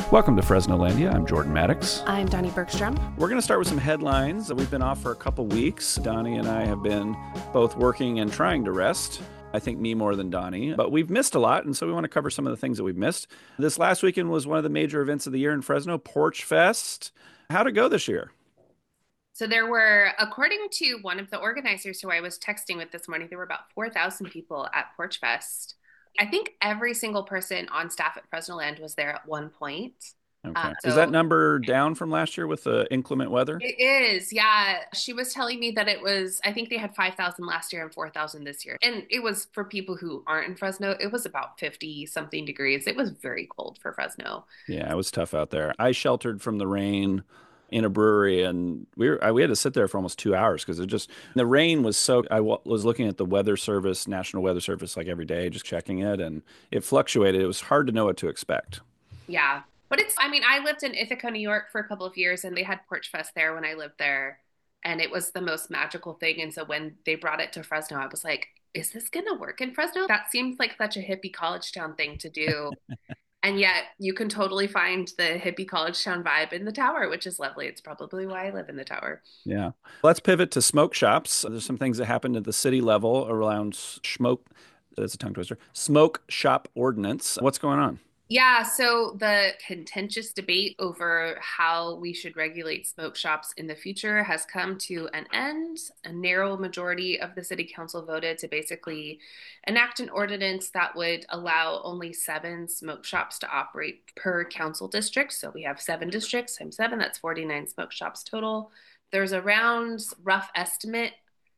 Welcome to Fresnolandia. I'm Jordan Maddox. I'm Donnie Bergstrom. We're going to start with some headlines. We've been off for a couple weeks. Donnie and I have been both working and trying to rest. I think me more than Donnie, but we've missed a lot, and so we want to cover some of the things that we've missed. This last weekend was one of the major events of the year in Fresno, Porch Fest. How'd it go this year? So there were, according to one of the organizers who I was texting with this morning, there were about 4,000 people at Porch Fest. I think every single person on staff at Fresnoland was there at one point. Okay. Is that So number down from last year with the inclement weather? it is, yeah. She was telling me that it was, I think they had 5,000 last year and 4,000 this year. And it was for people who aren't in Fresno, it was about 50 something degrees. It was very cold for Fresno. Yeah, it was tough out there. I sheltered from the rain in a brewery, and we had to sit there for almost 2 hours because the rain was so. Was looking at the weather service, National Weather Service, like every day, just checking it, and it fluctuated. It was hard to know what to expect. Yeah. But I mean, I lived in Ithaca, New York for a couple of years and they had Porch Fest there when I lived there. And it was the most magical thing. And so when they brought it to Fresno, I was like, is this going to work in Fresno? That seems like such a hippie college town thing to do. And yet you can totally find the hippie college town vibe in the tower, which is lovely. It's probably why I live in the tower. Yeah. Let's pivot to smoke shops. There's some things that happened at the city level around smoke. That's a tongue twister. Smoke shop ordinance. What's going on? Yeah, so the contentious debate over how we should regulate smoke shops in the future has come to an end. A narrow majority of the city council voted to basically enact an ordinance that would allow only 7 smoke shops to operate per council district. So we have 7 districts times 7, that's 49 smoke shops total. There's around, rough estimate,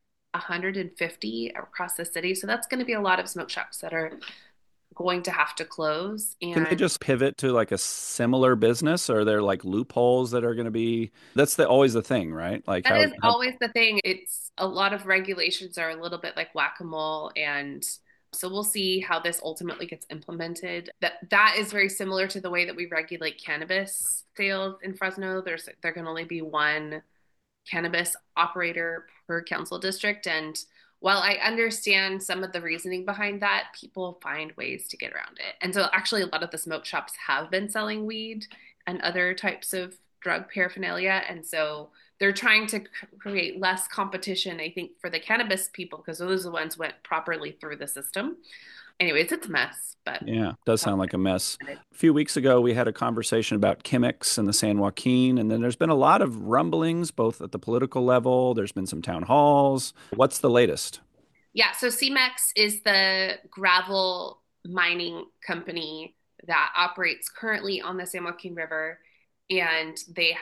150 across the city. So that's going to be a lot of smoke shops that are going to have to close. Can they And just pivot to like a similar business, or are there like loopholes that are going to be? That's always the thing, right? Like that is how always the thing. It's a lot of regulations are a little bit like whack-a-mole, and so we'll see how this ultimately gets implemented. That is very similar to the way that we regulate cannabis sales in Fresno. There can only be one cannabis operator per council district. And while I understand some of the reasoning behind that, people find ways to get around it. And so actually a lot of the smoke shops have been selling weed and other types of drug paraphernalia. And so they're trying to create less competition, I think, for the cannabis people, because those are the ones who went properly through the system. Anyways, it's a mess, but Yeah, does sound like a mess. A few weeks ago, we had a conversation about Chemex and the San Joaquin, and then there's been a lot of rumblings, both at the political level. There's been some town halls. What's the latest? yeah, so CMEX is the gravel mining company that operates currently on the San Joaquin River. And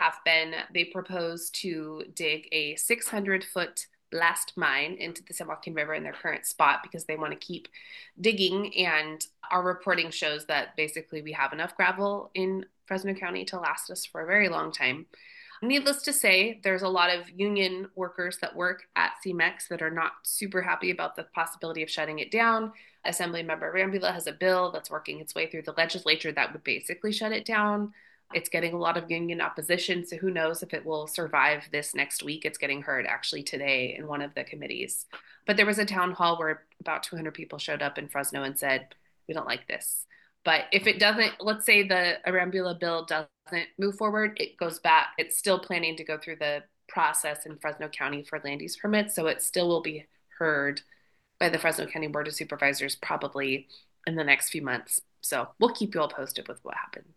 they propose to dig a 600-foot blast mine into the San Joaquin River in their current spot because they want to keep digging. And our reporting shows that basically we have enough gravel in Fresno County to last us for a very long time. Needless to say, there's a lot of union workers that work at CMEX that are not super happy about the possibility of shutting it down. Assemblymember Rambula has a bill that's working its way through the legislature that would basically shut it down. It's getting a lot of union opposition, so who knows if it will survive this next week. It's getting heard actually today in one of the committees. But there was a town hall where about 200 people showed up in Fresno and said, we don't like this. But if it doesn't, let's say the Arambula bill doesn't move forward, it goes back. It's still planning to go through the process in Fresno County for land use permits, so it still will be heard by the Fresno County Board of Supervisors probably in the next few months. So we'll keep you all posted with what happens.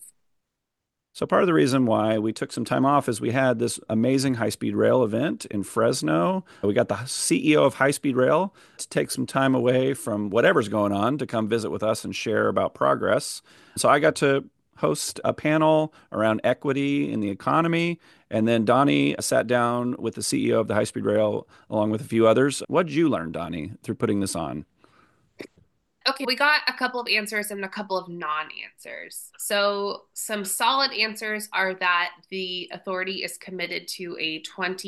So part of the reason why we took some time off is we had this amazing high-speed rail event in Fresno. We got the CEO of High Speed Rail to take some time away from whatever's going on to come visit with us and share about progress. So I got to host a panel around equity in the economy. And then Donnie sat down with the CEO of the High Speed Rail along with a few others. What did you learn, Donnie, through putting this on? Okay, we got a couple of answers and a couple of non-answers. So, some solid answers are that the authority is committed to a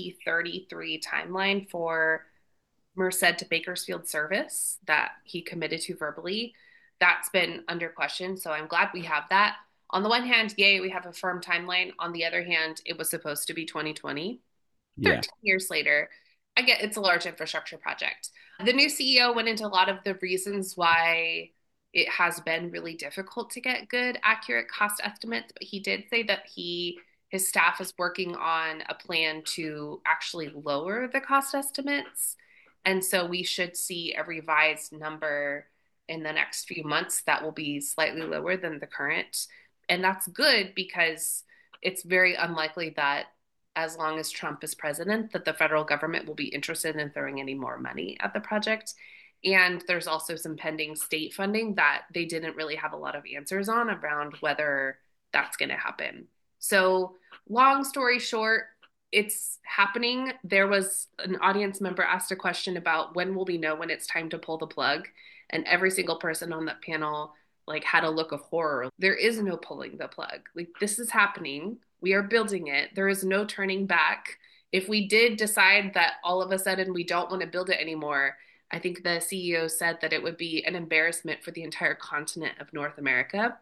2033 timeline for Merced to Bakersfield service that he committed to verbally. That's been under question, so I'm glad we have that. On the one hand, yay, we have a firm timeline. On the other hand, it was supposed to be 2020. Yeah. 13 years later, I get it's a large infrastructure project. The new CEO went into a lot of the reasons why it has been really difficult to get good, accurate cost estimates. But he did say that his staff is working on a plan to actually lower the cost estimates. And so we should see a revised number in the next few months that will be slightly lower than the current. And that's good because it's very unlikely that as long as Trump is president, that the federal government will be interested in throwing any more money at the project. And there's also some pending state funding that they didn't really have a lot of answers on around whether that's going to happen. So, long story short, it's happening. There was an audience member asked a question about when will we know when it's time to pull the plug, and every single person on that panel like had a look of horror. There is no pulling the plug. Like this is happening. We are building it. There is no turning back. If we did decide that all of a sudden we don't want to build it anymore, I think the CEO said that it would be an embarrassment for the entire continent of North America.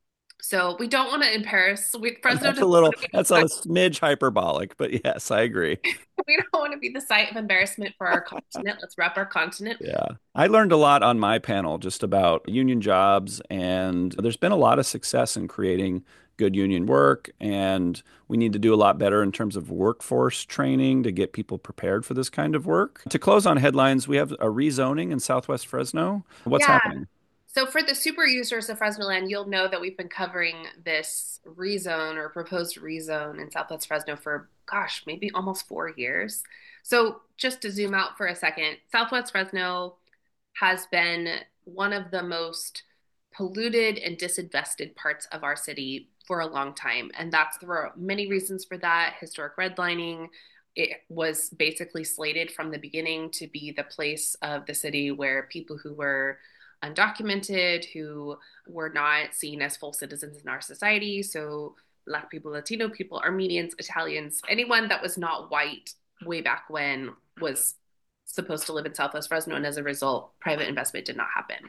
So we don't want to embarrass. Fresno doesn't want to be That's a smidge hyperbolic, but yes, I agree. we don't want to be the site of embarrassment for our continent. Let's rep our continent. Yeah. I learned a lot on my panel just about union jobs, and there's been a lot of success in creating good union work, and we need to do a lot better in terms of workforce training to get people prepared for this kind of work. To close on headlines, we have a rezoning in Southwest Fresno. What's Yeah. happening? So for the super users of Fresno Land, you'll know that we've been covering this rezone or proposed rezone in Southwest Fresno for, gosh, maybe almost 4 years. So just to zoom out for a second, Southwest Fresno has been one of the most polluted and disinvested parts of our city for a long time. And there are many reasons for that. Historic redlining. It was basically slated from the beginning to be the place of the city where people who were undocumented, who were not seen as full citizens in our society, so Black people, Latino people, Armenians, Italians, anyone that was not white way back when was supposed to live in Southwest Fresno, and as a result, private investment did not happen.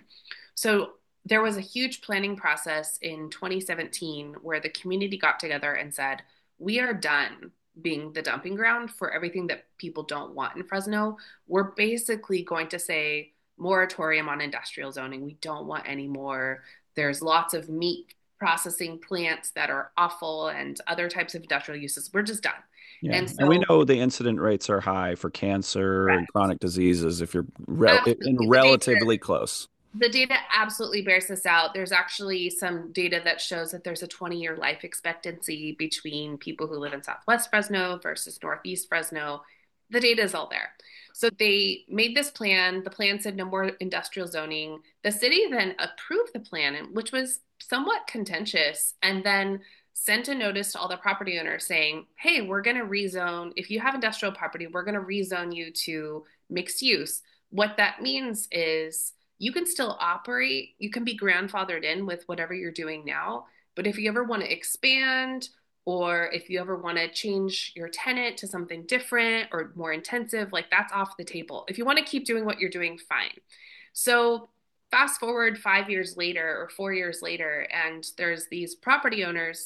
So there was a huge planning process in 2017 where the community got together and said, we are done being the dumping ground for everything that people don't want in Fresno. We're basically going to say moratorium on industrial zoning. We don't want any more. There's lots of meat processing plants that are awful and other types of industrial uses. We're just done. Yeah. And And we so, know the incident rates are high for cancer and chronic diseases if you're in absolutely, relatively close. the data absolutely bears this out. There's actually some data that shows that there's a 20-year life expectancy between people who live in Southwest Fresno versus Northeast Fresno. The data is all there. So they made this plan. The plan said no more industrial zoning. The city then approved the plan, which was somewhat contentious, and then sent a notice to all the property owners saying, hey, we're going to rezone. If you have industrial property, we're going to rezone you to mixed use. What that means is you can still operate, you can be grandfathered in with whatever you're doing now. But if you ever want to expand, or if you ever want to change your tenant to something different or more intensive, like that's off the table. If you want to keep doing what you're doing, fine. So fast forward 5 years later or 4 years later, and there's these property owners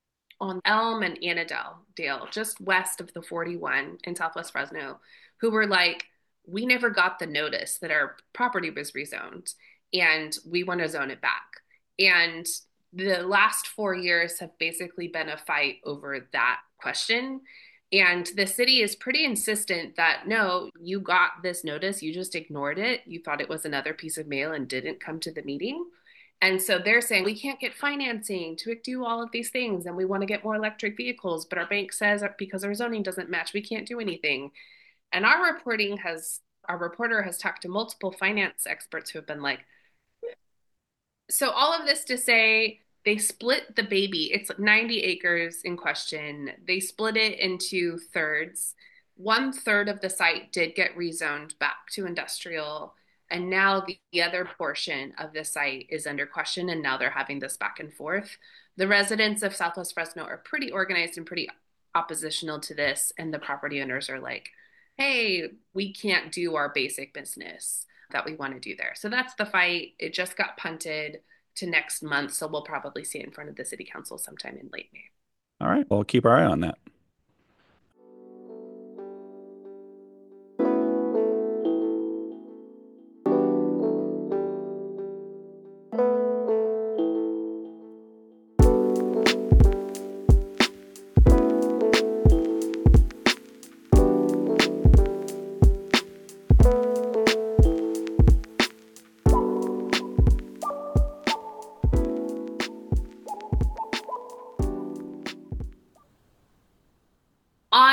on Elm and Annandale, Dale, just west of the 41 in Southwest Fresno, who were like, we never got the notice that our property was rezoned and we want to zone it back. And the last 4 years have basically been a fight over that question. And the city is pretty insistent that no, you got this notice, you just ignored it. You thought it was another piece of mail and didn't come to the meeting. And so they're saying we can't get financing to do all of these things, and we want to get more electric vehicles, but our bank says because our zoning doesn't match, we can't do anything. And our reporter has talked to multiple finance experts who have been like, so all of this to say they split the baby. It's 90 acres in question. They split it into thirds. One third of the site did get rezoned back to industrial. And now the other portion of the site is under question. And now they're having this back and forth. The residents of Southwest Fresno are pretty organized and pretty oppositional to this. And the property owners are like, hey, we can't do our basic business that we want to do there. So that's the fight. It just got punted to next month, so we'll probably see it in front of the city council sometime in late May. All right. Well, keep our eye on that.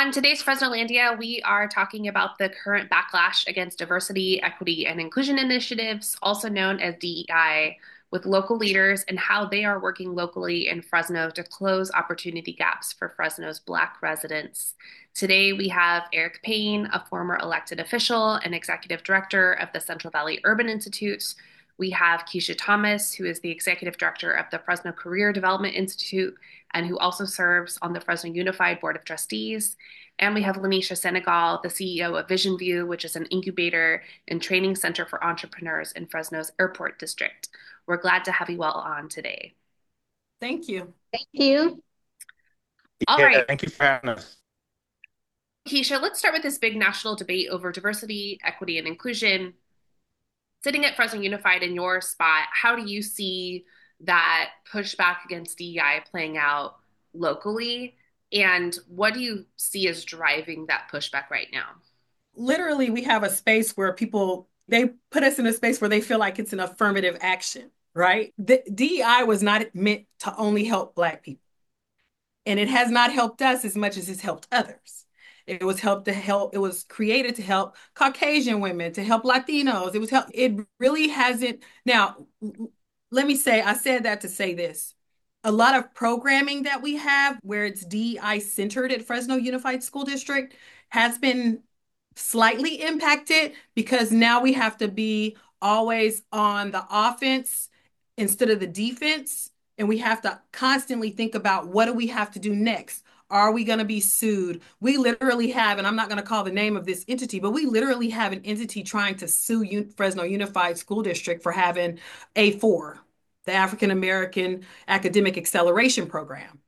On today's Fresnolandia, we are talking about the current backlash against diversity, equity, and inclusion initiatives, also known as DEI, with local leaders and how they are working locally in Fresno to close opportunity gaps for Fresno's Black residents. Today, we have Eric Payne, a former elected official and executive director of the Central Valley Urban Institute. We have Keisha Thomas, who is the executive director of the Fresno Career Development Institute and who also serves on the Fresno Unified Board of Trustees. And we have Lanisha Senegal, the CEO of Vision View, which is an incubator and training center for entrepreneurs in Fresno's Airport District. We're glad to have you all on today. Thank you. Thank you. All right, Thank you for having us. Keisha, let's start with this big national debate over diversity, equity, and inclusion. Sitting at Fresno Unified in your spot, how do you see that pushback against DEI playing out locally? And what do you see as driving that pushback right now? Literally, we have a space where they put us in a space where they feel like it's an affirmative action, right? The DEI was not meant to only help Black people. And it has not helped us as much as it's helped others. It was created to help Caucasian women, to help Latinos. It really hasn't. Now, let me say, I said that to say this. A lot of programming that we have where it's DEI centered at Fresno Unified School District has been slightly impacted because now we have to be always on the offense instead of the defense. And we have to constantly think about what do we have to do next? Are we going to be sued? We literally have, and I'm not going to call the name of this entity, but we literally have an entity trying to sue Fresno Unified School District for having A4, the African American Academic Acceleration Program,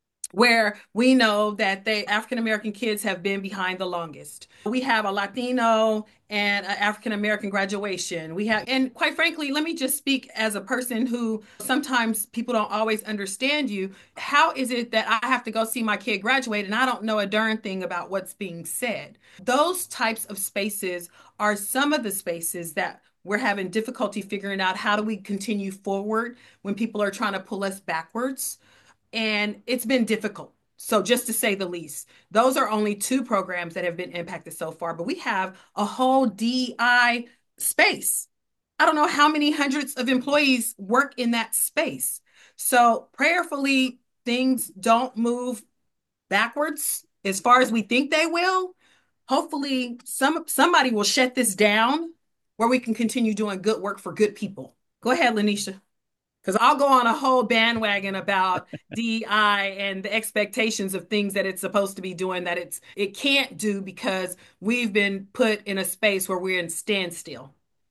where we know that the African American kids have been behind the longest. We have a Latino and an African American graduation. And quite frankly, let me just speak as a person who sometimes people don't always understand you. How is it that I have to go see my kid graduate and I don't know a darn thing about what's being said? Those types of spaces are some of the spaces that we're having difficulty figuring out how do we continue forward when people are trying to pull us backwards. And it's been difficult. So just to say the least, those are only two programs that have been impacted so far, but we have a whole DEI space. I don't know how many hundreds of employees work in that space. So prayerfully, things don't move backwards as far as we think they will. Hopefully, somebody will shut this down where we can continue doing good work for good people. Go ahead, Lanisha. Because I'll go on a whole bandwagon about DEI and the expectations of things that it's supposed to be doing that it can't do because we've been put in a space where we're in standstill.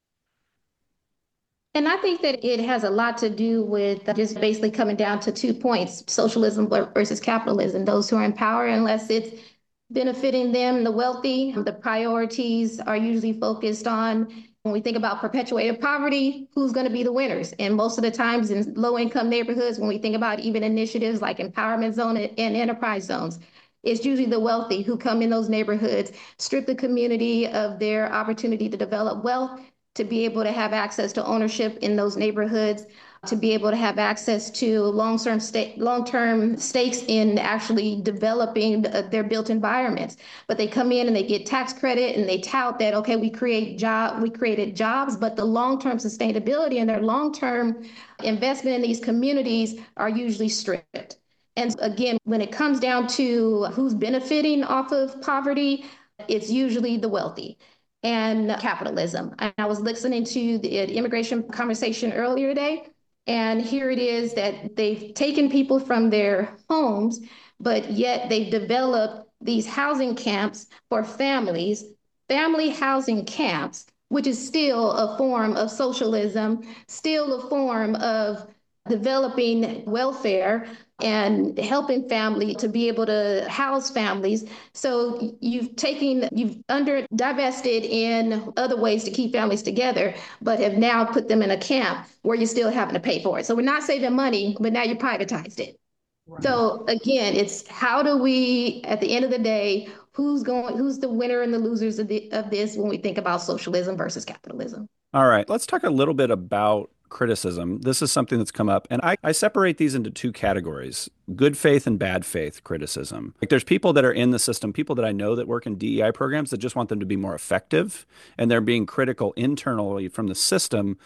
And I think that it has a lot to do with just basically coming down to 2 points, socialism versus capitalism. Those who are in power, unless it's benefiting them, the wealthy, the priorities are usually focused on. When we think about perpetuated poverty, who's going to be the winners? And most of the times in low-income neighborhoods, when we think about even initiatives like empowerment zone and enterprise zones, it's usually the wealthy who come in those neighborhoods, strip the community of their opportunity to develop wealth, to be able to have access to ownership in those neighborhoods, to be able to have access to long-term stakes in actually developing their built environments. But they come in and they get tax credit and they tout that, okay, we created jobs, but the long-term sustainability and their long-term investment in these communities are usually stripped. And again, when it comes down to who's benefiting off of poverty, it's usually the wealthy and capitalism. I was listening to the immigration conversation earlier today, and here it is that they've taken people from their homes, but yet they've developed these housing camps for families, family housing camps, which is still a form of socialism, still a form of developing welfare and helping family to be able to house families. So you've under divested in other ways to keep families together, but have now put them in a camp where you're still having to pay for it. So we're not saving money, but now you privatized it. Right. So again, it's how do we, at the end of the day, who's the winner and the losers of this when we think about socialism versus capitalism? All right, let's talk a little bit about criticism, this is something that's come up, and I separate these into two categories: good faith and bad faith criticism. Like there's people that are in the system, people that I know that work in DEI programs that just want them to be more effective, and they're being critical internally from the system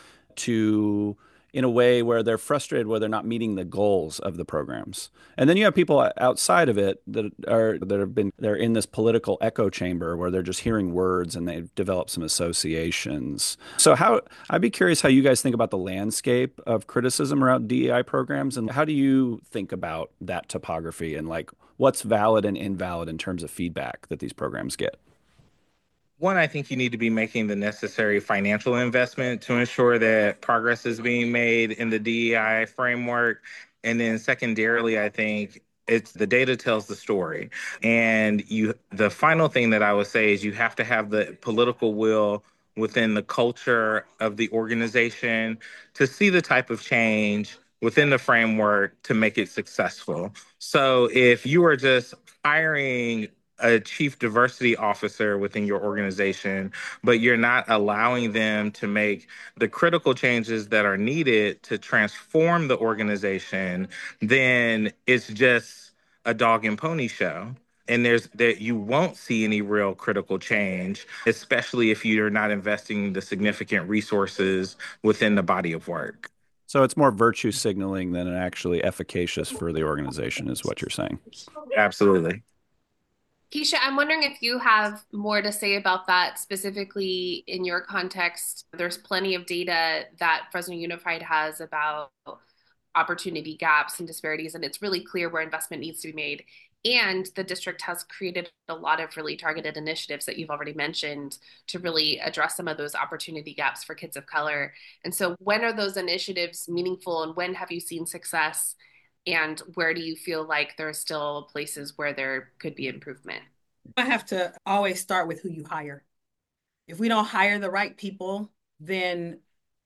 to in a way where they're frustrated where they're not meeting the goals of the programs. And then you have people outside of it they're in this political echo chamber where they're just hearing words and they've developed some associations. So how I'd be curious how you guys think about the landscape of criticism around DEI programs, and how do you think about that topography and like what's valid and invalid in terms of feedback that these programs get? One, I think you need to be making the necessary financial investment to ensure that progress is being made in the DEI framework. And then secondarily, I think it's the data tells the story. And the final thing that I would say is you have to have the political will within the culture of the organization to see the type of change within the framework to make it successful. So if you are just hiring a chief diversity officer within your organization, but you're not allowing them to make the critical changes that are needed to transform the organization, then it's just a dog and pony show. And there's that you won't see any real critical change, especially if you're not investing the significant resources within the body of work. So it's more virtue signaling than actually efficacious for the organization, is what you're saying. Absolutely. Keisha, I'm wondering if you have more to say about that specifically in your context. There's plenty of data that Fresno Unified has about opportunity gaps and disparities, and it's really clear where investment needs to be made. And the district has created a lot of really targeted initiatives that you've already mentioned to really address some of those opportunity gaps for kids of color. And so, when are those initiatives meaningful, and when have you seen success? And where do you feel like there are still places where there could be improvement? I have to always start with who you hire. If we don't hire the right people, then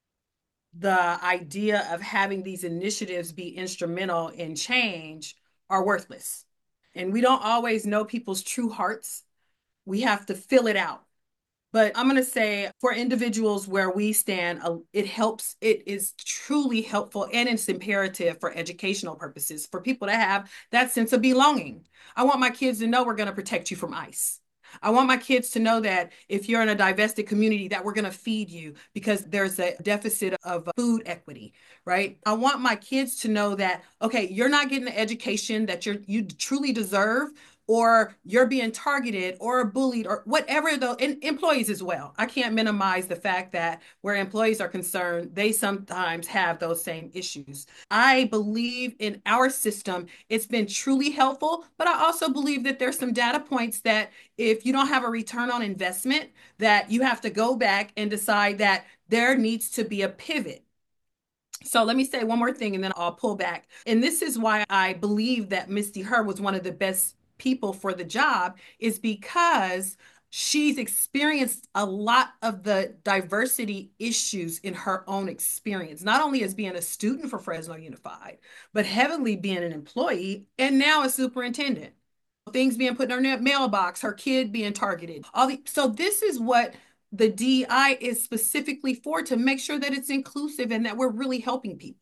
the idea of having these initiatives be instrumental in change are worthless. And we don't always know people's true hearts. We have to fill it out. But I'm going to say for individuals where we stand, it helps. It is truly helpful and it's imperative for educational purposes for people to have that sense of belonging. I want my kids to know we're going to protect you from ICE. I want my kids to know that if you're in a divested community, that we're going to feed you because there's a deficit of food equity, right? I want my kids to know that, okay, you're not getting the education that you truly deserve, or you're being targeted or bullied or whatever, the employees as well. I can't minimize the fact that where employees are concerned, they sometimes have those same issues. I believe in our system, it's been truly helpful, but I also believe that there's some data points that if you don't have a return on investment, that you have to go back and decide that there needs to be a pivot. So let me say one more thing and then I'll pull back. And this is why I believe that Misty Herr was one of the best people for the job, is because she's experienced a lot of the diversity issues in her own experience, not only as being a student for Fresno Unified, but heavily being an employee and now a superintendent. Things being put in her mailbox, her kid being targeted. So this is what the DI is specifically for, to make sure that it's inclusive and that we're really helping people.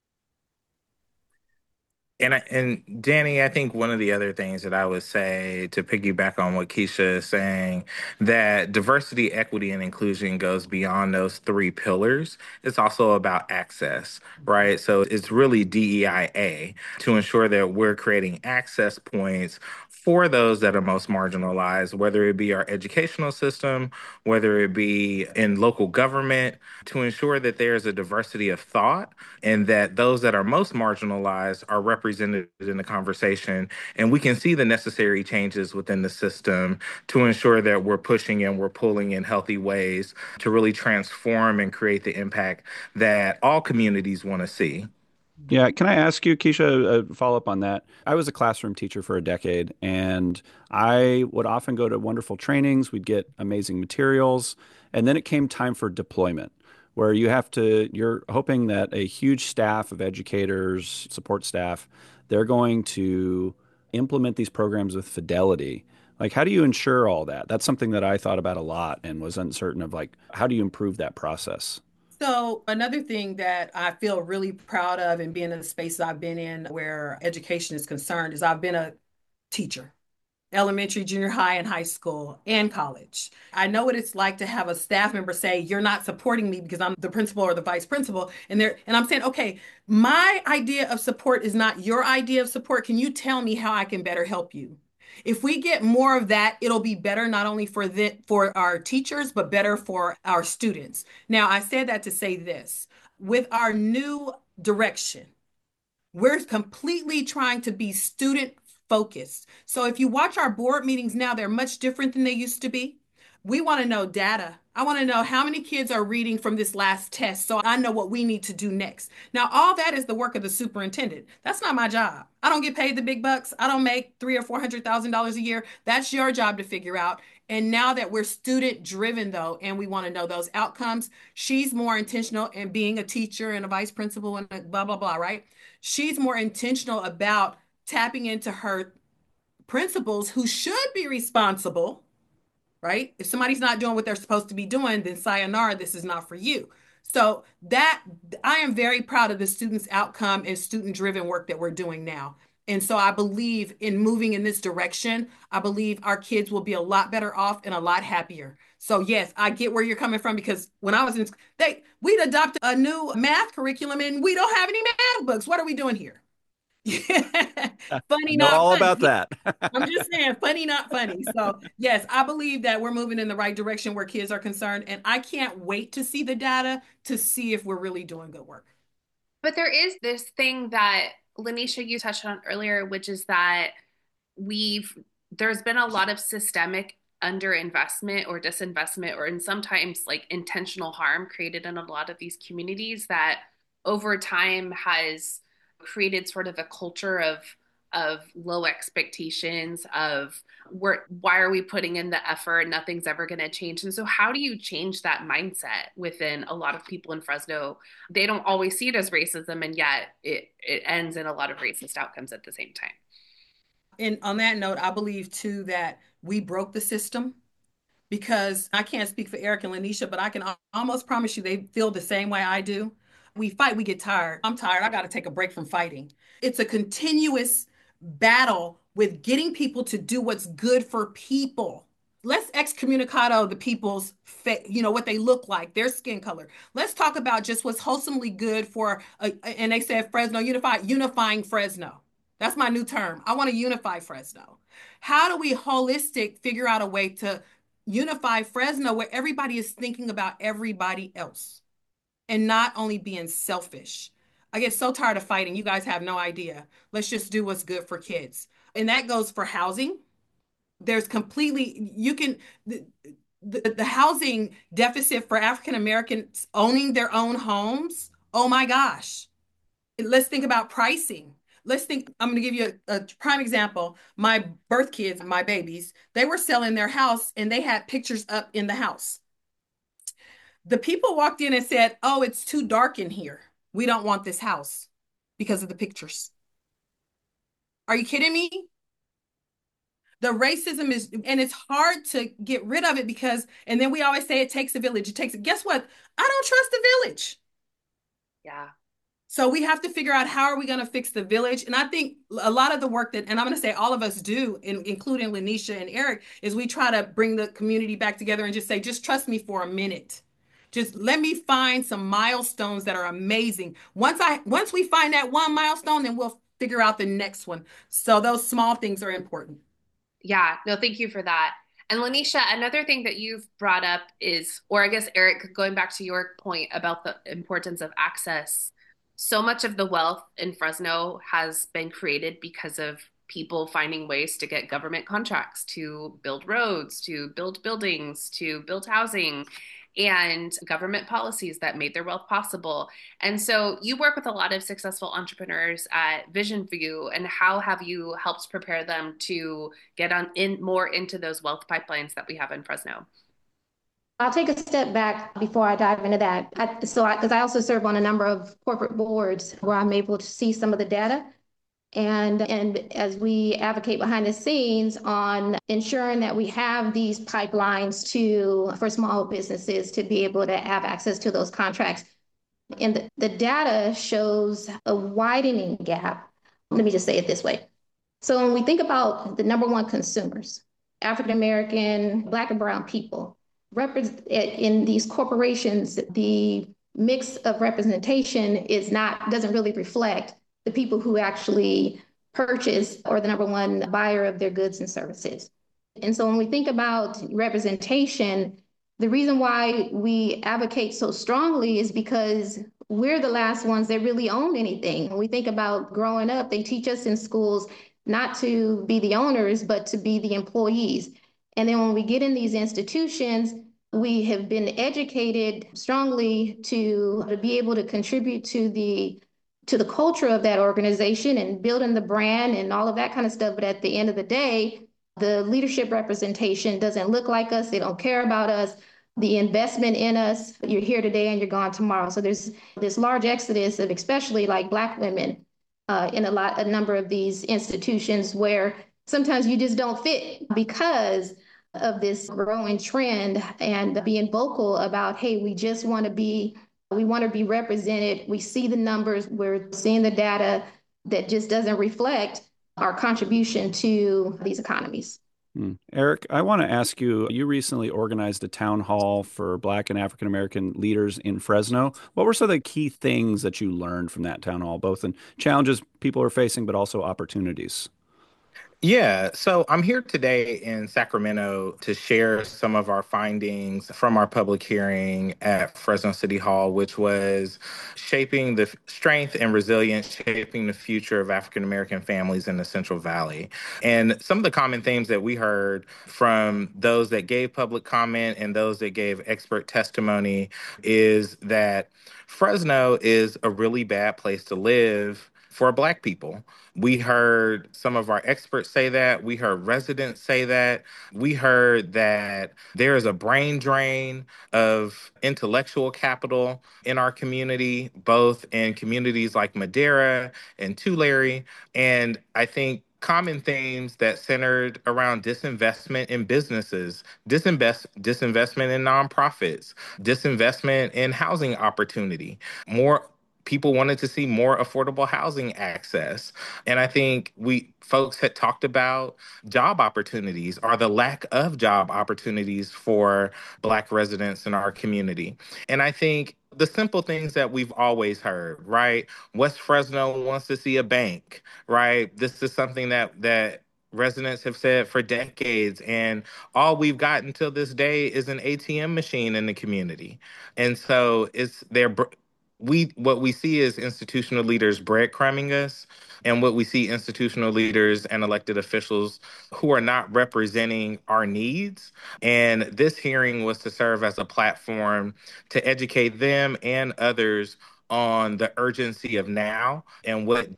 And Danny, I think one of the other things that I would say to piggyback on what Keisha is saying, that diversity, equity, and inclusion goes beyond those three pillars. It's also about access, right? So it's really DEIA to ensure that we're creating access points for those that are most marginalized, whether it be our educational system, whether it be in local government, to ensure that there's a diversity of thought and that those that are most marginalized are represented in the conversation. And we can see the necessary changes within the system to ensure that we're pushing and we're pulling in healthy ways to really transform and create the impact that all communities want to see. Yeah, can I ask you, Keisha, a follow up on that? I was a classroom teacher for a decade, and I would often go to wonderful trainings. We'd get amazing materials, and then it came time for deployment, where you're hoping that a huge staff of educators, support staff, they're going to implement these programs with fidelity. Like, how do you ensure all that? That's something that I thought about a lot and was uncertain of, like, how do you improve that process? So another thing that I feel really proud of and being in the spaces I've been in where education is concerned is I've been a teacher, elementary, junior high, and high school and college. I know what it's like to have a staff member say, "You're not supporting me because I'm the principal or the vice principal." And I'm saying, okay, my idea of support is not your idea of support. Can you tell me how I can better help you? If we get more of that, it'll be better not only for our teachers, but better for our students. Now, I said that to say this. With our new direction, we're completely trying to be student focused. So if you watch our board meetings now, they're much different than they used to be. We want to know data. I want to know how many kids are reading from this last test so I know what we need to do next. Now, all that is the work of the superintendent. That's not my job. I don't get paid the big bucks. I don't make $300,000 or $400,000 a year. That's your job to figure out. And now that we're student driven though, and we want to know those outcomes, she's more intentional in being a teacher and a vice principal and blah, blah, blah, right? She's more intentional about tapping into her principals who should be responsible, right? If somebody's not doing what they're supposed to be doing, then sayonara, this is not for you. So that I am very proud of the students' outcome and student-driven work that we're doing now. And so I believe in moving in this direction. I believe our kids will be a lot better off and a lot happier. So yes, I get where you're coming from because when I was in, we'd adopted a new math curriculum and we don't have any math books. What are we doing here? Funny, Know not all funny. about that. I'm just saying, funny, not funny. So, yes, I believe that we're moving in the right direction where kids are concerned. And I can't wait to see the data to see if we're really doing good work. But there is this thing that Lanisha, you touched on earlier, which is that we've there's been a lot of systemic underinvestment or disinvestment or in sometimes like intentional harm created in a lot of these communities that over time has created sort of a culture of low expectations of why are we putting in the effort, nothing's ever going to change. And so how do you change that mindset within a lot of people in Fresno? They don't always see it as racism, and yet it ends in a lot of racist outcomes at the same time. And on that note, I believe too that we broke the system because I can't speak for Eric and Lanisha, but I can almost promise you they feel the same way I do. We fight, we get tired. I'm tired. I got to take a break from fighting. It's a continuous battle with getting people to do what's good for people. Let's excommunicado the people's, what they look like, their skin color. Let's talk about just what's wholesomely good for, and they said Fresno Unified, unifying Fresno. That's my new term. I want to unify Fresno. How do we figure out a way to unify Fresno where everybody is thinking about everybody else and not only being selfish? I get so tired of fighting. You guys have no idea. Let's just do what's good for kids. And that goes for housing. There's completely, the housing deficit for African Americans owning their own homes. Oh my gosh. Let's think about pricing. I'm going to give you a prime example. My birth kids, my babies, they were selling their house and they had pictures up in the house. The people walked in and said, "Oh, it's too dark in here. We don't want this house because of the pictures." Are you kidding me? The racism is, and it's hard to get rid of it and then we always say it takes a village. Guess what? I don't trust the village. Yeah. So we have to figure out how are we going to fix the village. And I think a lot of the work and I'm going to say all of us do, including Lanisha and Eric, is we try to bring the community back together and just say, just trust me for a minute. Just let me find some milestones that are amazing. Once we find that one milestone, then we'll figure out the next one. So those small things are important. Yeah, no, thank you for that. And Lanisha, another thing that you've brought up is, or I guess Eric, going back to your point about the importance of access, so much of the wealth in Fresno has been created because of people finding ways to get government contracts to build roads, to build buildings, to build housing, and government policies that made their wealth possible. And so you work with a lot of successful entrepreneurs at Vision View, and how have you helped prepare them to get more into those wealth pipelines that we have in Fresno? I'll take a step back before I dive into that. Because I also serve on a number of corporate boards where I'm able to see some of the data. And as we advocate behind the scenes on ensuring that we have these pipelines for small businesses to be able to have access to those contracts, And the data shows a widening gap. Let me just say it this way. So when we think about the number one consumers, African American, Black and Brown people, in these corporations, the mix of representation doesn't really reflect the people who actually purchase or the number one buyer of their goods and services. And so when we think about representation, the reason why we advocate so strongly is because we're the last ones that really own anything. When we think about growing up, they teach us in schools not to be the owners, but to be the employees. And then when we get in these institutions, we have been educated strongly to be able to contribute to the culture of that organization and building the brand and all of that kind of stuff. But at the end of the day, the leadership representation doesn't look like us. They don't care about us. The investment in us, you're here today and you're gone tomorrow. So there's this large exodus of especially like Black women in a number of these institutions where sometimes you just don't fit because of this growing trend and being vocal about, hey, we want to be represented. We see the numbers, we're seeing the data that just doesn't reflect our contribution to these economies. Eric, I want to ask you, you recently organized a town hall for Black and African American leaders in Fresno. What were some of the key things that you learned from that town hall, both in challenges people are facing, but also opportunities? Yeah, so I'm here today in Sacramento to share some of our findings from our public hearing at Fresno City Hall, which was shaping the strength and resilience, shaping the future of African American families in the Central Valley. And some of the common themes that we heard from those that gave public comment and those that gave expert testimony is that Fresno is a really bad place to live for Black people. We heard some of our experts say that. We heard residents say that. We heard that there is a brain drain of intellectual capital in our community, both in communities like Madera and Tulare. And I think common themes that centered around disinvestment in businesses, disinvestment in nonprofits, disinvestment in housing opportunity, more people wanted to see more affordable housing access. And I think folks had talked about job opportunities or the lack of job opportunities for Black residents in our community. And I think the simple things that we've always heard, right? West Fresno wants to see a bank, right? This is something that residents have said for decades, and all we've got until this day is an ATM machine in the community. And so it's their what we see is institutional leaders breadcrumbing us, and what we see institutional leaders and elected officials who are not representing our needs. And this hearing was to serve as a platform to educate them and others on the urgency of now and what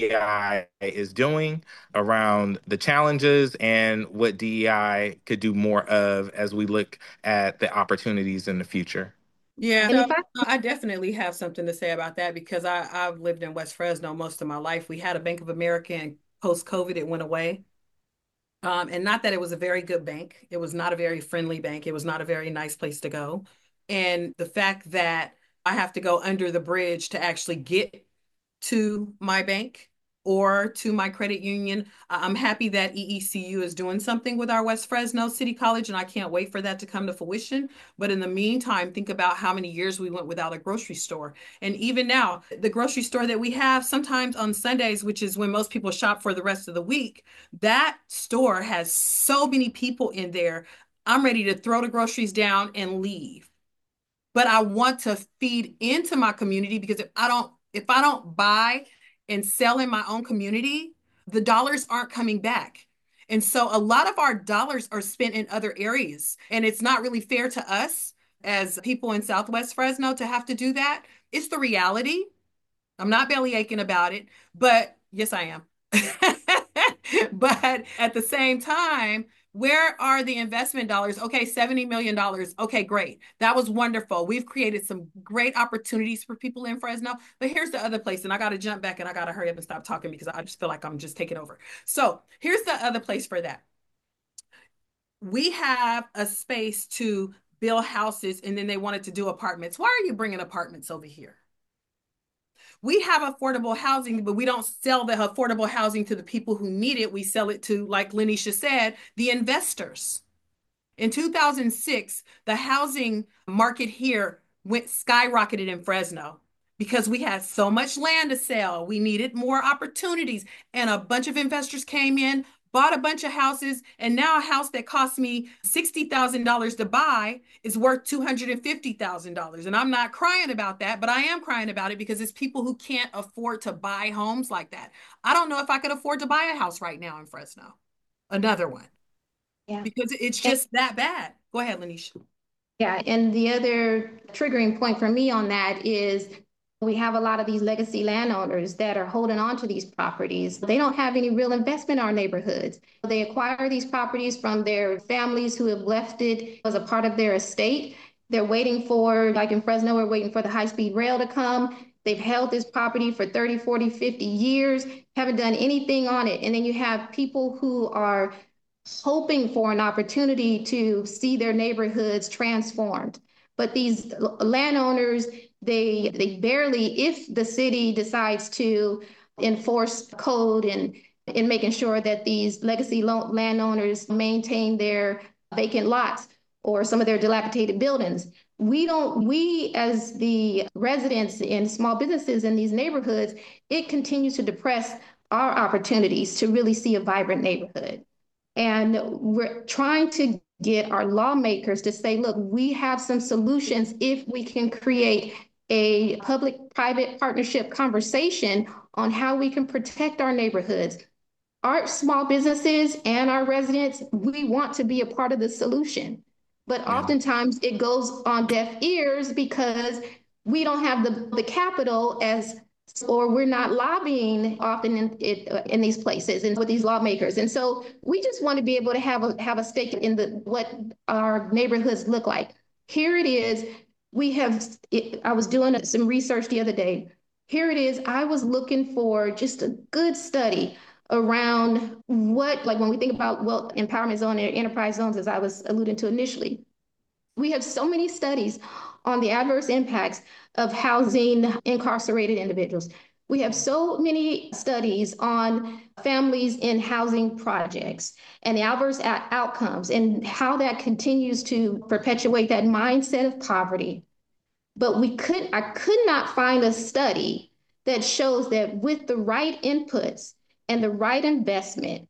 DEI is doing around the challenges and what DEI could do more of as we look at the opportunities in the future. Yeah, And so if I I definitely have something to say about that because I've lived in West Fresno most of my life. We had a Bank of America and post-COVID, it went away. And not that it was a very good bank. It was not a very friendly bank. It was not a very nice place to go. And the fact that I have to go under the bridge to actually get to my bank or to my credit union. I'm happy that EECU is doing something with our West Fresno City College, and I can't wait for that to come to fruition. But in the meantime, think about how many years we went without a grocery store. And even now, the grocery store that we have, sometimes on Sundays, which is when most people shop for the rest of the week, that store has so many people in there. I'm ready to throw the groceries down and leave. But I want to feed into my community because if I don't buy and sell in my own community, the dollars aren't coming back. And so a lot of our dollars are spent in other areas. And it's not really fair to us as people in Southwest Fresno to have to do that. It's the reality. I'm not belly aching about it, but yes, I am. But at the same time, where are the investment dollars? Okay, $70 million. Okay, great. That was wonderful. We've created some great opportunities for people in Fresno. But here's the other place, and I got to jump back and I got to hurry up and stop talking because I just feel like I'm just taking over. So here's the other place for that. We have a space to build houses, and then they wanted to do apartments. Why are you bringing apartments over here? We have affordable housing, but we don't sell the affordable housing to the people who need it. We sell it to, like Lenisha said, the investors. In 2006, the housing market here went skyrocketed in Fresno because we had so much land to sell. We needed more opportunities, and a bunch of investors came in, bought a bunch of houses, and now a house that cost me $60,000 to buy is worth $250,000. And I'm not crying about that, but I am crying about it because it's people who can't afford to buy homes like that. I don't know if I could afford to buy a house right now in Fresno, another one, Yeah. because it's And just that bad. Go ahead, Lanisha. yeah, and the other triggering point for me on that is we have a lot of these legacy landowners that are holding on to these properties. They don't have any real investment in our neighborhoods. They acquire these properties from their families who have left it as a part of their estate. They're waiting for, like in Fresno, we're waiting for the high-speed rail to come. They've held this property for 30, 40, 50 years, haven't done anything on it. And then you have people who are hoping for an opportunity to see their neighborhoods transformed. But these landowners, they barely, if the city decides to enforce code and in making sure that these legacy landowners maintain their vacant lots or some of their dilapidated buildings, we as the residents in small businesses in these neighborhoods, it continues to depress our opportunities to really see a vibrant neighborhood. And we're trying to get our lawmakers to say, look, we have some solutions if we can create a public-private partnership conversation on how we can protect our neighborhoods. Our small businesses and our residents, we want to be a part of the solution. But oftentimes it goes on deaf ears because we don't have the capital as or we're not lobbying often in these places and with these lawmakers. And so we just want to be able to have a stake in what our neighborhoods look like. Here it is. I was doing some research the other day. Here it is. I was looking for just a good study around like when we think about wealth empowerment zone and enterprise zones, as I was alluding to initially, we have so many studies on the adverse impacts of housing incarcerated individuals. We have so many studies on families in housing projects and the adverse outcomes and how that continues to perpetuate that mindset of poverty. But I could not find a study that shows that with the right inputs and the right investment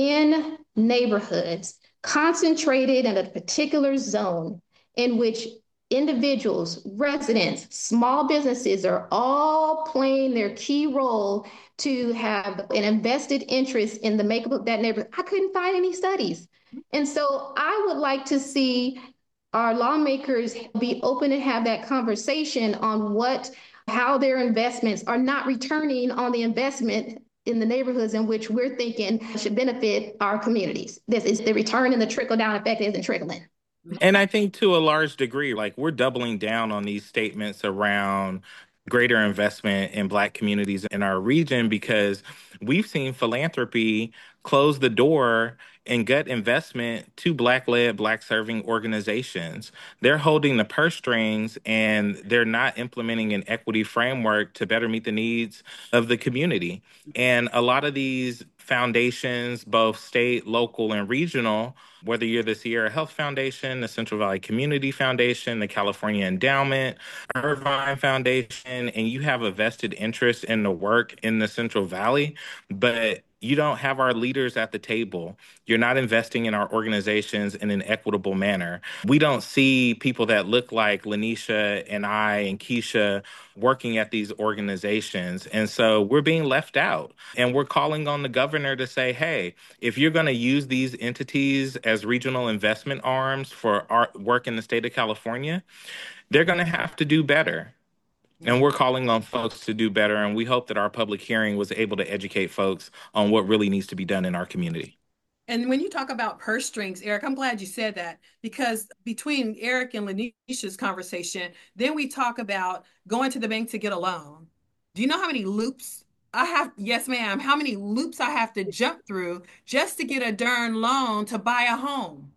in neighborhoods concentrated in a particular zone in which individuals, residents, small businesses are all playing their key role to have an invested interest in the makeup of that neighborhood. I couldn't find any studies. And so I would like to see our lawmakers be open to have that conversation on how their investments are not returning on the investment in the neighborhoods in which we're thinking should benefit our communities. This is the return and the trickle down effect isn't trickling. And I think to a large degree, like we're doubling down on these statements around greater investment in Black communities in our region because we've seen philanthropy close the door and gut investment to Black-led, Black-serving organizations. They're holding the purse strings and they're not implementing an equity framework to better meet the needs of the community. And a lot of these foundations, both state, local, and regional, whether you're the Sierra Health Foundation, the Central Valley Community Foundation, the California Endowment, Irvine Foundation, and you have a vested interest in the work in the Central Valley, but you don't have our leaders at the table. You're not investing in our organizations in an equitable manner. We don't see people that look like Lanisha and I and Keisha working at these organizations. And so we're being left out. And we're calling on the governor to say, hey, if you're going to use these entities as regional investment arms for our work in the state of California, they're going to have to do better. And we're calling on folks to do better. And we hope that our public hearing was able to educate folks on what really needs to be done in our community. And when you talk about purse strings, Eric, I'm glad you said that because between Eric and Lanisha's conversation, then we talk about going to the bank to get a loan. Do you know how many loops I have? Yes, ma'am. How many loops I have to jump through just to get a darn loan to buy a home?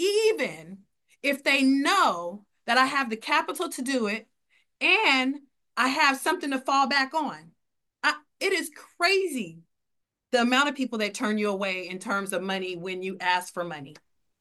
Even if they know that I have the capital to do it and I have something to fall back on. It is crazy the amount of people that turn you away in terms of money when you ask for money.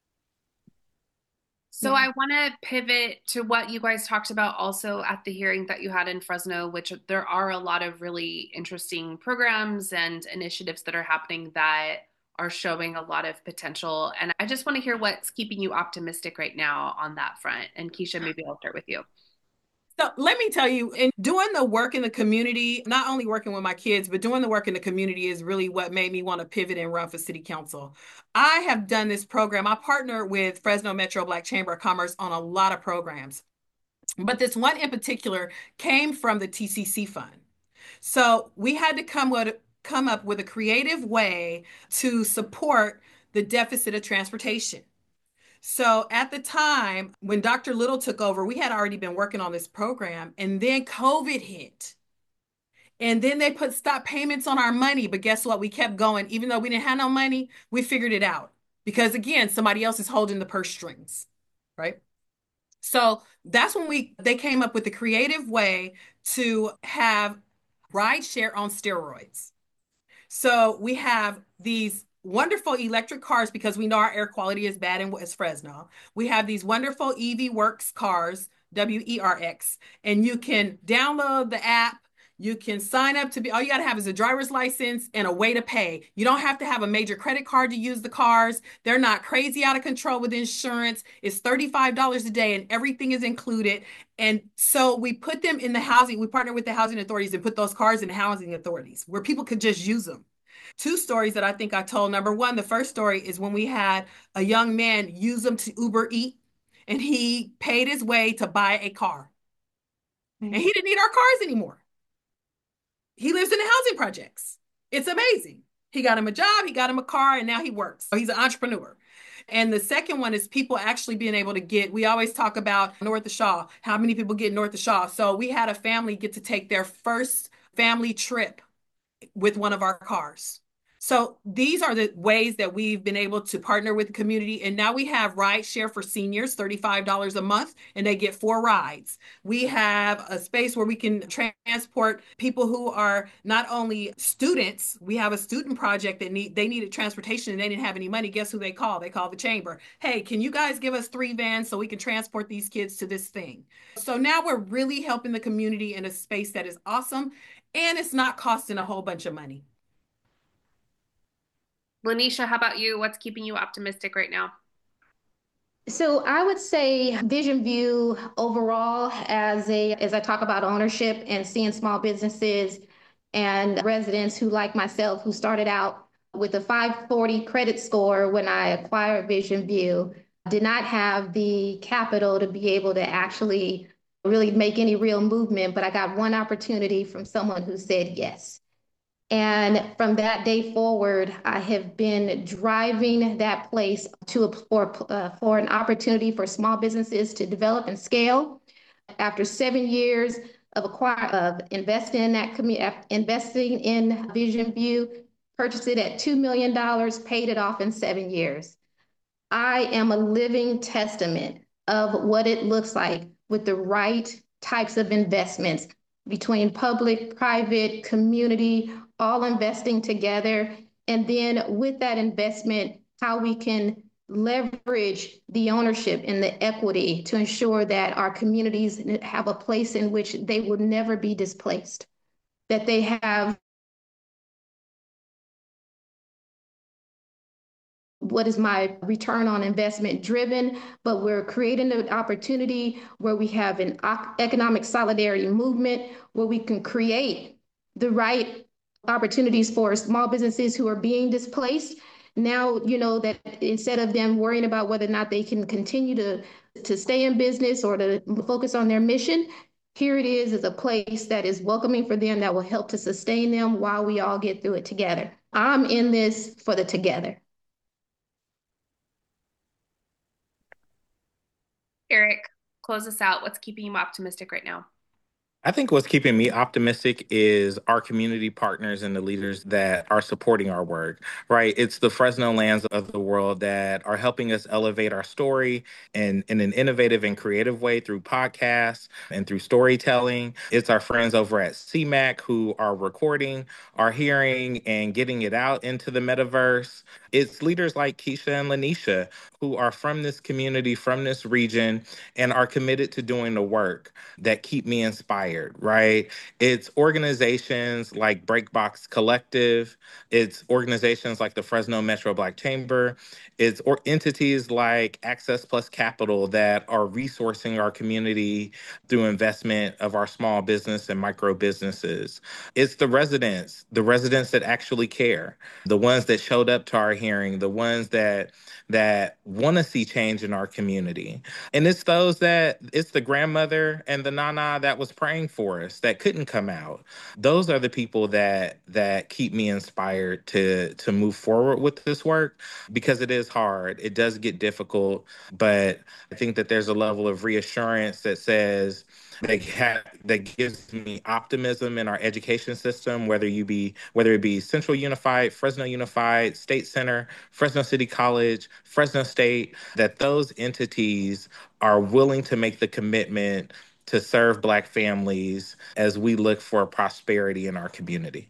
So I want to pivot to what you guys talked about also at the hearing that you had in Fresno, which there are a lot of really interesting programs and initiatives that are happening that are showing a lot of potential. And I just want to hear what's keeping you optimistic right now on that front. And Keisha, maybe I'll start with you. So let me tell you, in doing the work in the community, not only working with my kids, but doing the work in the community is really what made me want to pivot and run for city council. I have done this program. I partner with Fresno Metro Black Chamber of Commerce on a lot of programs, but this one in particular came from the TCC fund. So we had to come up with a creative way to support the deficit of transportation. So at the time when Dr. Little took over, we had already been working on this program, and then COVID hit. And then they put stop payments on our money. But guess what? We kept going. Even though we didn't have no money, we figured it out. Because again, somebody else is holding the purse strings, right? So that's when they came up with a creative way to have ride share on steroids. So we have these wonderful electric cars because we know our air quality is bad in West Fresno. We have these wonderful EV Works cars, WERX, and you can download the app. You can sign up all you got to have is a driver's license and a way to pay. You don't have to have a major credit card to use the cars. They're not crazy out of control with insurance. It's $35 a day and everything is included. And so we put them in we partner with the housing authorities and put those cars in housing authorities where people could just use them. Two stories that I think I told. Number one, the first story is when we had a young man use them to Uber Eat, and he paid his way to buy a car. And he didn't need our cars anymore. He lives in the housing projects. It's amazing. He got him a job, he got him a car, and now he works. So he's an entrepreneur. And the second one is people actually being able to we always talk about North of Shaw, how many people get North of Shaw. So we had a family get to take their first family trip with one of our cars. So these are the ways that we've been able to partner with the community. And now we have ride share for seniors, $35 a month, and they get 4 rides. We have a space where we can transport people who are not only students. We have a student project that they needed transportation and they didn't have any money. Guess who they call? They call the chamber. Hey, can you guys give us 3 vans so we can transport these kids to this thing? So now we're really helping the community in a space that is awesome, and it's not costing a whole bunch of money. Lanisha, how about you? What's keeping you optimistic right now? So I would say Vision View overall, as I talk about ownership and seeing small businesses and residents who, like myself, who started out with a 540 credit score when I acquired Vision View, did not have the capital to be able to actually really make any real movement. But I got one opportunity from someone who said yes. And from that day forward, I have been driving that place for an opportunity for small businesses to develop and scale. After 7 years of investing in investing in Vision View, purchased it at $2 million, paid it off in 7 years. I am a living testament of what it looks like with the right types of investments between public, private, community, all investing together. And then with that investment, how we can leverage the ownership and the equity to ensure that our communities have a place in which they will never be displaced, that they have what is my return on investment driven, but we're creating an opportunity where we have an economic solidarity movement where we can create the right opportunities for small businesses who are being displaced. Now, that instead of them worrying about whether or not they can continue to stay in business or to focus on their mission, here it is a place that is welcoming for them, that will help to sustain them while we all get through it together. I'm in this for the together. Eric, close us out. What's keeping you optimistic right now? I think what's keeping me optimistic is our community partners and the leaders that are supporting our work, right? It's the Fresno Lands of the world that are helping us elevate our story in an innovative and creative way through podcasts and through storytelling. It's our friends over at CMAC who are recording, are hearing, and getting it out into the metaverse. It's leaders like Keisha and Lanisha who are from this community, from this region, and are committed to doing the work that keep me inspired, right? It's organizations like Breakbox Collective, it's organizations like the Fresno Metro Black Chamber, it's entities like Access Plus Capital that are resourcing our community through investment of our small business and micro businesses. It's the residents that actually care, the ones that showed up to our hearing, the ones that want to see change in our community. And it's the grandmother and the nana that was praying for us that couldn't come out. Those are the people that keep me inspired to move forward with this work because it is hard. It does get difficult, but I think that there's a level of reassurance that says that gives me optimism in our education system, whether it be Central Unified, Fresno Unified, State Center, Fresno City College, Fresno State, that those entities are willing to make the commitment to serve Black families as we look for prosperity in our community.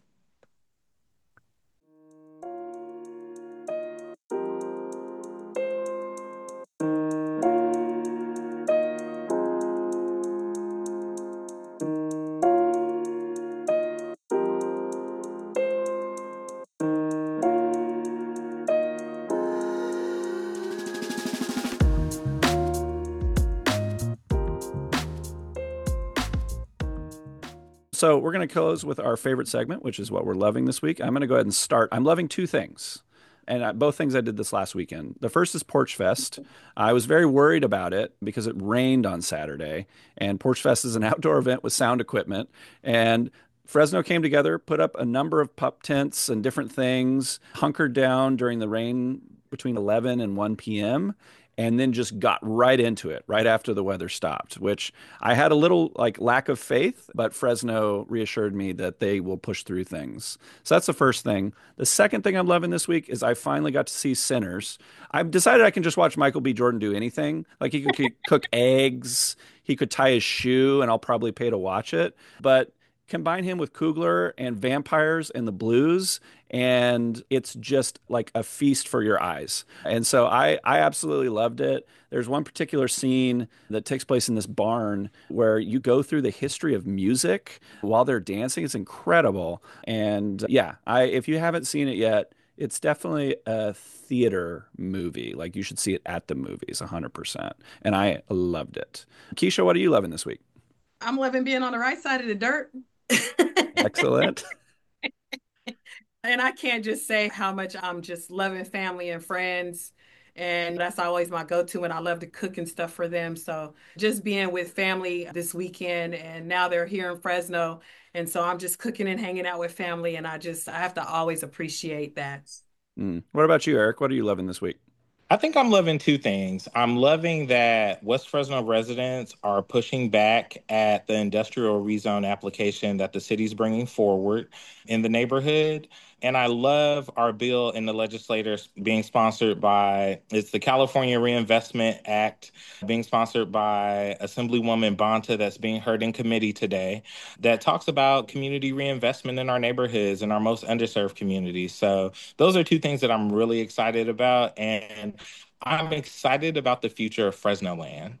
So we're going to close with our favorite segment, which is what we're loving this week. I'm going to go ahead and start. I'm loving two things, and both things I did this last weekend. The first is Porch Fest. I was very worried about it because it rained on Saturday, and Porch Fest is an outdoor event with sound equipment. And Fresno came together, put up a number of pup tents and different things, hunkered down during the rain between 11 and 1 p.m., and then just got right into it right after the weather stopped, which I had a little like lack of faith, but Fresno reassured me that they will push through things. So that's the first thing. The second thing I'm loving this week is I finally got to see Sinners. I've decided I can just watch Michael B. Jordan do anything. Like he could cook eggs, he could tie his shoe, and I'll probably pay to watch it. But combine him with Coogler and vampires and the blues, and it's just like a feast for your eyes. And so I absolutely loved it. There's one particular scene that takes place in this barn where you go through the history of music while they're dancing. It's incredible. And yeah, if you haven't seen it yet, it's definitely a theater movie. Like you should see it at the movies, 100%. And I loved it. Keisha, what are you loving this week? I'm loving being on the right side of the dirt. Excellent. And I can't just say how much I'm just loving family and friends. And that's always my go-to. And I love to cook and stuff for them. So just being with family this weekend, and now they're here in Fresno. And so I'm just cooking and hanging out with family. And I have to always appreciate that. What about you, Eric? What are you loving this week? I think I'm loving two things. I'm loving that West Fresno residents are pushing back at the industrial rezone application that the city's bringing forward in the neighborhood. And I love our bill in the legislators being sponsored by, it's the California Reinvestment Act being sponsored by Assemblywoman Bonta that's being heard in committee today that talks about community reinvestment in our neighborhoods and our most underserved communities. So those are two things that I'm really excited about. And I'm excited about the future of Fresno Land.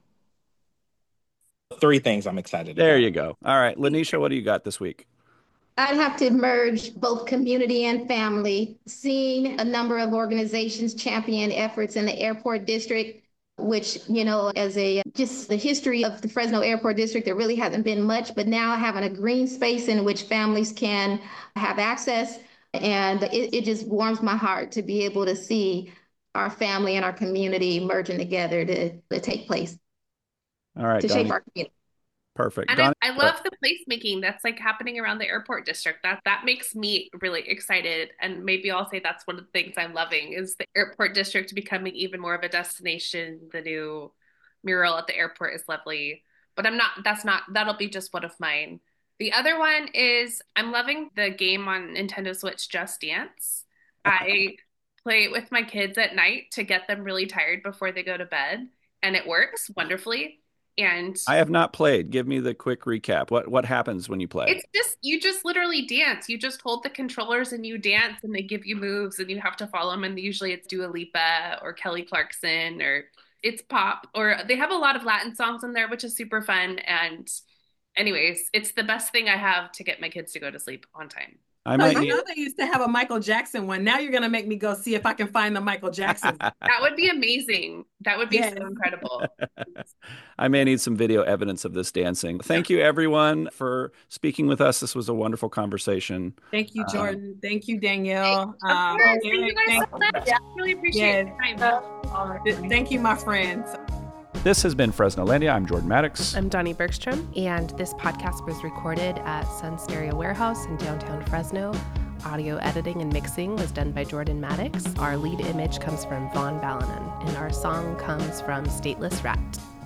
Three things I'm excited There about. you go. All right, Lanisha, what do you got this week? I'd have to merge both community and family, seeing a number of organizations champion efforts in the airport district, which, as just the history of the Fresno Airport District, there really hasn't been much, but now having a green space in which families can have access. And it just warms my heart to be able to see our family and our community merging together to take place, All right, to Donnie. shape our community. Perfect. And Donnie, I love the placemaking that's like happening around the airport district. That makes me really excited. And maybe I'll say that's one of the things I'm loving is the airport district becoming even more of a destination. The new mural at the airport is lovely. but that'll be just one of mine. The other one is I'm loving the game on Nintendo Switch, Just Dance. I play it with my kids at night to get them really tired before they go to bed, and it works wonderfully. And I have not played. Give me the quick recap. What happens when you play? it's just you just literally dance. You just hold the controllers and you dance, and they give you moves, and you have to follow them. And usually it's Dua Lipa or Kelly Clarkson, or it's pop, or they have a lot of Latin songs in there, which is super fun. And anyways, it's the best thing I have to get my kids to go to sleep on time. I So might you need. know they used to have a Michael Jackson one. Now you're gonna make me go see if I can find the Michael Jackson. That would be amazing. That would be Yes. so incredible. I may need some video evidence of this dancing. Thank you, everyone, for speaking with us. This was a wonderful conversation. Thank you, Jordan. Thank you, Danielle. Of course. Thank you Eric, guys thank so much. Really appreciate Yes. your time. Thank you, my friends. This has been Fresnolandia. I'm Jordan Maddox. I'm Donnie Bergstrom, and this podcast was recorded at Sun Stereo Warehouse in downtown Fresno. Audio editing and mixing was done by Jordan Maddox. Our lead image comes from Vaughn Ballanon, and our song comes from Stateless Rat.